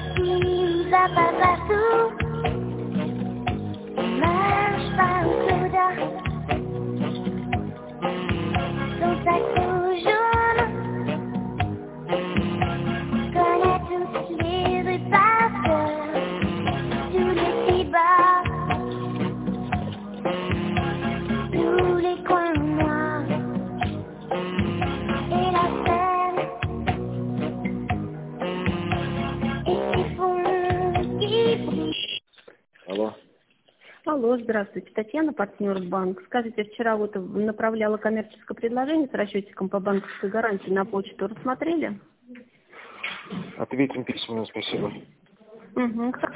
qui va pas partout. Marche pas au soda. Son sac rouge jaune. Connaît toutes les rues par cœur. Tous les petits bars. Tous les coins noirs. Et la scène. Et qui font, qui brillent. Алло. Алло, здравствуйте, Татьяна, партнер банк. Скажите, вчера вот направляла коммерческое предложение с расчетиком по банковской гарантии на почту. Рассмотрели? Ответим письменно, спасибо. Угу.